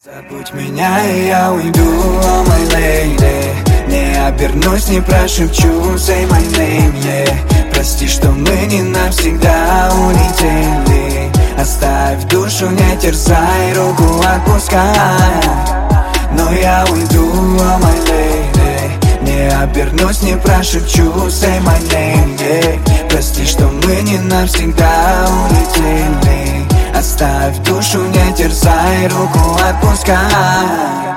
Забудь меня, и я уйду, oh my lady. Не обернусь, не прошепчу, say my name, yeah. Прости, что мы не навсегда улетели. Оставь душу, не терзай, руку отпускай. Но я уйду, oh my lady. Не обернусь, не прошепчу, say my name, yeah. Прости, что мы не навсегда улетели. Оставь душу, не терзай, руку отпускай.